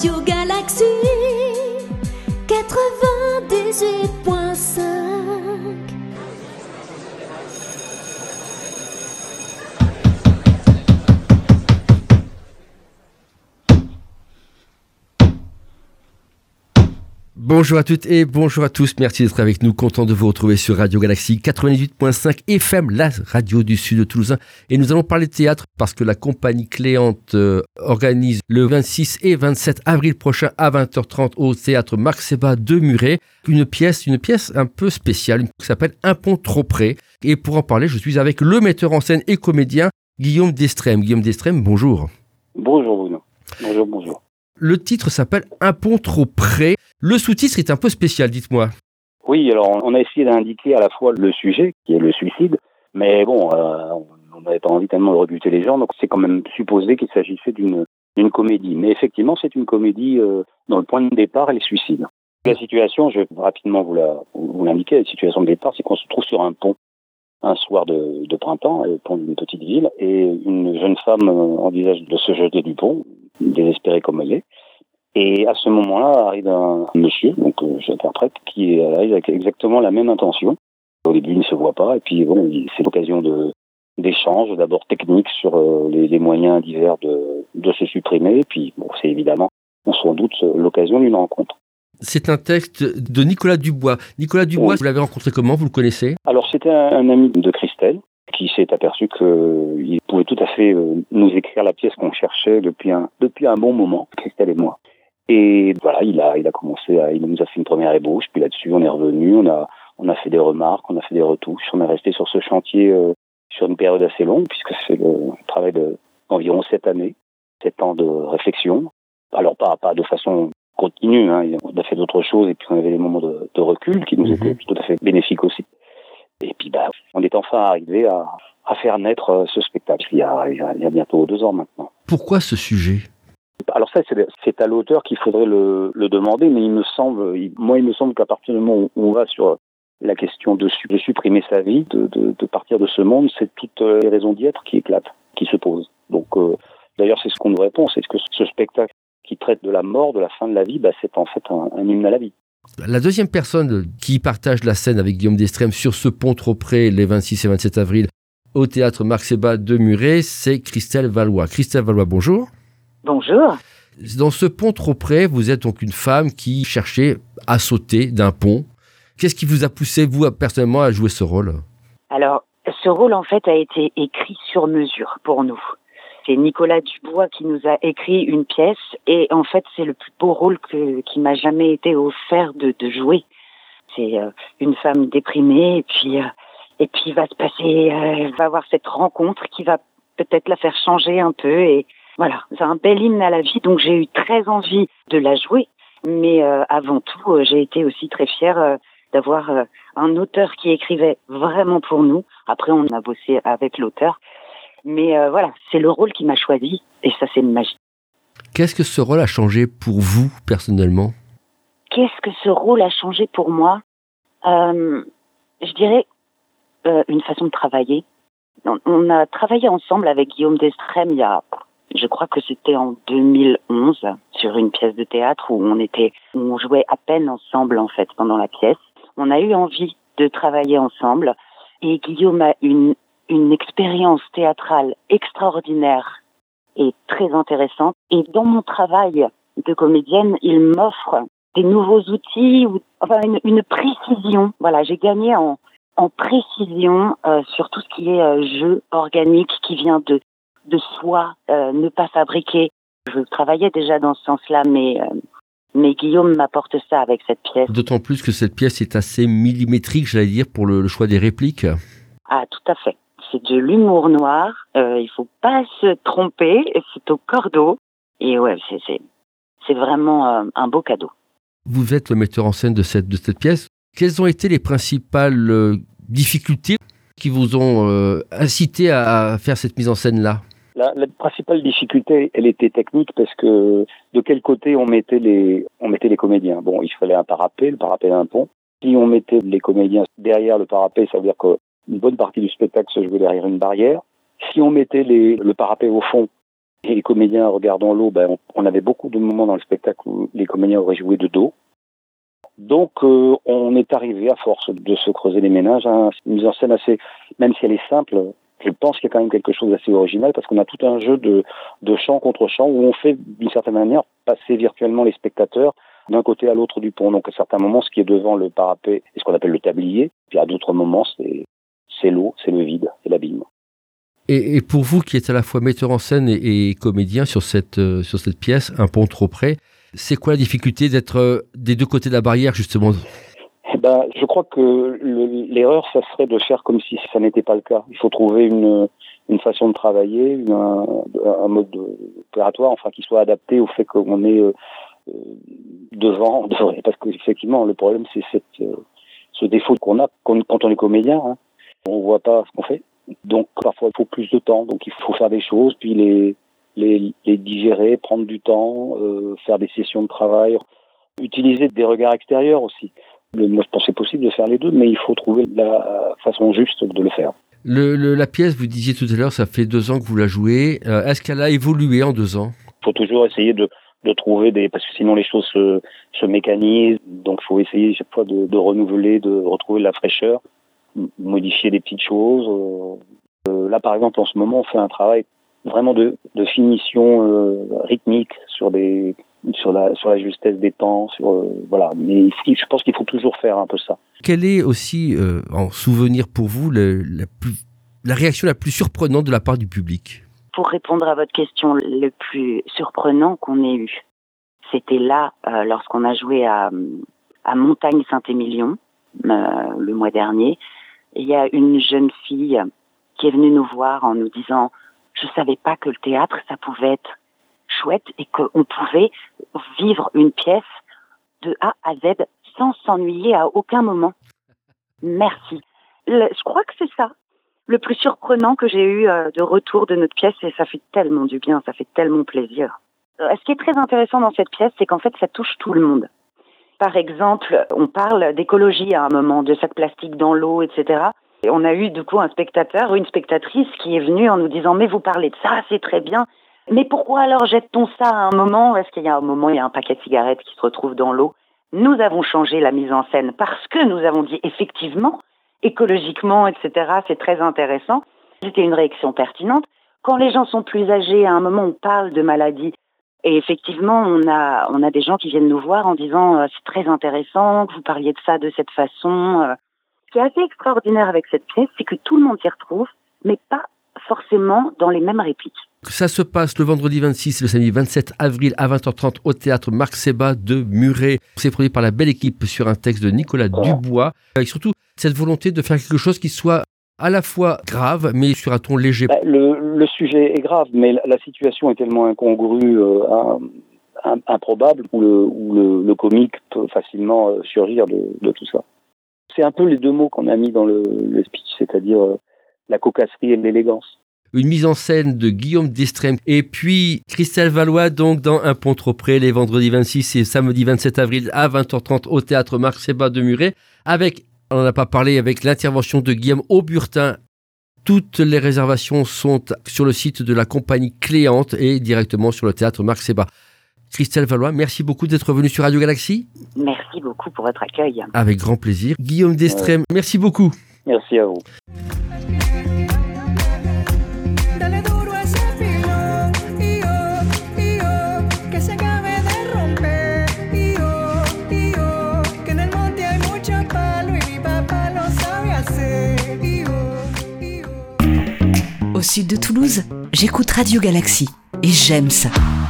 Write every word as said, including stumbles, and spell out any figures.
Radio Galaxy quatre-vingt-dix-huit point cinq. Bonjour à toutes et bonjour à tous, merci d'être avec nous, content de vous retrouver sur Radio Galaxy quatre-vingt-dix-huit point cinq F M, la radio du sud de Toulouse. Et nous allons parler de théâtre parce que la compagnie Cléante euh, organise le vingt-six et vingt-sept avril prochain à vingt heures trente au théâtre Marc Sébat de Muret, une pièce, une pièce un peu spéciale qui s'appelle Un pont trop près. Et pour en parler, je suis avec le metteur en scène et comédien Guillaume Destrem. Guillaume Destrem, bonjour. Bonjour Bruno. Bonjour, bonjour. Le titre s'appelle Un pont trop près. Le sous-titre est un peu spécial, dites-moi. Oui, alors on a essayé d'indiquer à la fois le sujet, qui est le suicide, mais bon, euh, on n'avait pas envie tellement de rebuter les gens, donc c'est quand même supposé qu'il s'agissait d'une, d'une comédie. Mais effectivement, c'est une comédie euh, dont le point de départ est le suicide. La situation, je vais rapidement vous, la, vous l'indiquer, la situation de départ, c'est qu'on se trouve sur un pont, un soir de, de printemps, le pont d'une petite ville, et une jeune femme envisage de se jeter du pont, désespérée comme elle est. Et à ce moment-là, arrive un monsieur, donc euh, j'interprète, qui arrive avec exactement la même intention. Au début, il ne se voit pas, et puis bon, c'est l'occasion de d'échanges, d'abord techniques sur euh, les, les moyens divers de, de se supprimer, et puis bon, c'est évidemment, on s'en doute, l'occasion d'une rencontre. C'est un texte de Nicolas Dubois. Nicolas Dubois, oui. Vous l'avez rencontré comment? Vous le connaissez? Alors, c'était un, un ami de Christelle, qui s'est aperçu qu'il pouvait tout à fait euh, nous écrire la pièce qu'on cherchait depuis un, depuis un bon moment, Christelle et moi. Et voilà, il a, il a commencé à, il nous a fait une première ébauche, puis là-dessus, on est revenu, on a, on a fait des remarques, on a fait des retouches, on est resté sur ce chantier euh, sur une période assez longue, puisque c'est le travail de, d'environ sept années, sept ans de réflexion. Alors, pas, pas de façon continue, hein, on a fait d'autres choses, et puis on avait des moments de, de recul qui nous mmh. étaient tout à fait bénéfiques aussi. Et puis, bah, on est enfin arrivé à, à faire naître euh, ce spectacle, il y a, il y a, il y a bientôt deux ans maintenant. Pourquoi ce sujet? Alors ça, c'est, c'est à l'auteur qu'il faudrait le, le demander, mais il me semble, il, moi, il me semble qu'à partir du moment où on va sur la question de, de supprimer sa vie, de, de, de partir de ce monde, c'est toutes les raisons d'y être qui éclatent, qui se posent. Donc, euh, d'ailleurs, c'est ce qu'on nous répond, c'est que ce spectacle qui traite de la mort, de la fin de la vie, bah, c'est en fait un, un hymne à la vie. La deuxième personne qui partage la scène avec Guillaume Destrem sur ce pont trop près, les vingt-six et vingt-sept avril, au théâtre Marc Sébat de Muret, c'est Christelle Valois. Christelle Valois, bonjour. Bonjour. Dans ce pont trop près, vous êtes donc une femme qui cherchait à sauter d'un pont. Qu'est-ce qui vous a poussé, vous, personnellement, à jouer ce rôle? Alors, ce rôle, en fait, a été écrit sur mesure pour nous. C'est Nicolas Dubois qui nous a écrit une pièce et, en fait, c'est le plus beau rôle que, qui m'a jamais été offert de, de jouer. C'est euh, une femme déprimée et puis, euh, et puis il va se passer, euh, elle va avoir cette rencontre qui va peut-être la faire changer un peu et voilà, c'est un bel hymne à la vie, donc j'ai eu très envie de la jouer. Mais euh, avant tout, euh, j'ai été aussi très fière euh, d'avoir euh, un auteur qui écrivait vraiment pour nous. Après, on a bossé avec l'auteur. Mais euh, voilà, c'est le rôle qui m'a choisi, et ça, c'est une magie. Qu'est-ce que ce rôle a changé pour vous, personnellement? Qu'est-ce que ce rôle a changé pour moi? euh, Je dirais euh, une façon de travailler. On, on a travaillé ensemble avec Guillaume Destrem il y a... Je crois que c'était en deux mille onze, sur une pièce de théâtre où on était, où on jouait à peine ensemble, en fait, pendant la pièce. On a eu envie de travailler ensemble. Et Guillaume a une, une expérience théâtrale extraordinaire et très intéressante. Et dans mon travail de comédienne, il m'offre des nouveaux outils, ou, enfin, une, une précision. Voilà, j'ai gagné en, en précision euh, sur tout ce qui est euh, jeu organique qui vient de de soi, euh, ne pas fabriquer. Je travaillais déjà dans ce sens-là, mais, euh, mais Guillaume m'apporte ça avec cette pièce. D'autant plus que cette pièce est assez millimétrique, j'allais dire, pour le, le choix des répliques. Ah, tout à fait. C'est de l'humour noir, euh, il faut pas se tromper, c'est au cordeau, et ouais, c'est, c'est, c'est vraiment euh, un beau cadeau. Vous êtes le metteur en scène de cette, de cette pièce. Quelles ont été les principales euh, difficultés qui vous ont euh, incité à, à faire cette mise en scène-là? La, la principale difficulté, elle était technique parce que de quel côté on mettait les, on mettait les comédiens. Bon, il fallait un parapet, le parapet d'un pont. Si on mettait les comédiens derrière le parapet, ça veut dire qu'une bonne partie du spectacle se jouait derrière une barrière. Si on mettait les, le parapet au fond, Et les comédiens regardant l'eau, ben, on, on avait beaucoup de moments dans le spectacle où les comédiens auraient joué de dos. Donc euh, on est arrivé, à force de se creuser les méninges, à une mise en scène assez, même si elle est simple, je pense qu'il y a quand même quelque chose d'assez original, parce qu'on a tout un jeu de, de chant contre chant où on fait d'une certaine manière passer virtuellement les spectateurs d'un côté à l'autre du pont. Donc à certains moments, ce qui est devant le parapet est ce qu'on appelle le tablier, puis à d'autres moments, c'est, c'est l'eau, c'est le vide, c'est l'abîme. Et, et pour vous qui êtes à la fois metteur en scène et, et comédien sur cette, euh, sur cette pièce, Un pont trop près, c'est quoi la difficulté d'être euh, des deux côtés de la barrière, justement ? Eh ben, je crois que le, l'erreur, ça serait de faire comme si ça n'était pas le cas. Il faut trouver une, une façon de travailler, une, un, un mode opératoire, enfin, qui soit adapté au fait qu'on est euh, devant, devant, parce qu'effectivement, le problème, c'est cette, euh, ce défaut qu'on a quand, quand on est comédien, hein. On voit pas ce qu'on fait. Donc, parfois, il faut plus de temps. Donc, il faut faire des choses, puis les, les, les digérer, prendre du temps, euh, faire des sessions de travail, utiliser des regards extérieurs aussi. Le, moi, je pense que c'est possible de faire les deux, mais il faut trouver la façon juste de le faire. Le, le, la pièce, vous disiez tout à l'heure, ça fait deux ans que vous la jouez. Euh, est-ce qu'elle a évolué en deux ans ? Il faut toujours essayer de, de trouver des... Parce que sinon, les choses se, se mécanisent. Donc, il faut essayer chaque fois de, de renouveler, de retrouver de la fraîcheur, modifier des petites choses. Euh, là, par exemple, en ce moment, on fait un travail vraiment de, de finition euh, rythmique sur des... sur la sur la justesse des temps, sur euh, voilà. Mais il, je pense qu'il faut toujours faire un peu ça. Quelle est aussi, euh, en souvenir pour vous, le, la, plus, la réaction la plus surprenante de la part du public ? Pour répondre à votre question, le plus surprenant qu'on ait eu, c'était là, euh, lorsqu'on a joué à, à Montagne-Saint-Émilion, euh, le mois dernier. Il y a une jeune fille qui est venue nous voir en nous disant « Je savais pas que le théâtre, ça pouvait être chouette et qu'on pouvait vivre une pièce de A à Z sans s'ennuyer à aucun moment. Merci. » Le, je crois que c'est ça. Le plus surprenant que j'ai eu euh, de retour de notre pièce, et ça fait tellement du bien, ça fait tellement plaisir. Euh, ce qui est très intéressant dans cette pièce, c'est qu'en fait, ça touche tout le monde. Par exemple, on parle d'écologie à un moment, de sacs plastiques dans l'eau, et cetera. Et on a eu du coup un spectateur ou une spectatrice qui est venue en nous disant « Mais vous parlez de ça, c'est très bien. Mais pourquoi alors jette-t-on ça à un moment ? Est-ce qu'il y a un moment, il y a un paquet de cigarettes qui se retrouve dans l'eau ? » Nous avons changé la mise en scène parce que nous avons dit effectivement, écologiquement, et cetera, c'est très intéressant. C'était une réaction pertinente. Quand les gens sont plus âgés, à un moment, on parle de maladie. Et effectivement, on a, on a des gens qui viennent nous voir en disant euh, « C'est très intéressant que vous parliez de ça de cette façon. » Ce qui est assez extraordinaire avec cette pièce, c'est que tout le monde s'y retrouve, mais pas forcément dans les mêmes répliques. Ça se passe le vendredi vingt-six et le samedi vingt-sept avril à vingt heures trente au théâtre Marc Sébat de Muret. C'est produit par la belle équipe sur un texte de Nicolas Dubois, avec surtout cette volonté de faire quelque chose qui soit à la fois grave, mais sur un ton léger. Le, le sujet est grave, mais la, la situation est tellement incongrue, euh, un, improbable, où, le, où le, le comique peut facilement euh, surgir de, de tout ça. C'est un peu les deux mots qu'on a mis dans le, le speech, c'est-à-dire euh, la cocasserie et l'élégance. Une mise en scène de Guillaume Destrem et puis Christelle Valois, donc dans Un pont trop près, les vendredis vingt-six et samedi vingt-sept avril à vingt heures trente au théâtre Marc Sébat de Muret, avec, on n'en a pas parlé, avec l'intervention de Guillaume Auburtin. Toutes les réservations sont sur le site de la compagnie Cléante et directement sur le théâtre Marc Sébat. Christelle Valois, merci beaucoup d'être venue sur Radio Galaxie. Merci beaucoup pour votre accueil. Avec grand plaisir. Guillaume Destrem, ouais. Merci beaucoup. Merci à vous. Au sud de Toulouse, j'écoute Radio Galaxie et j'aime ça.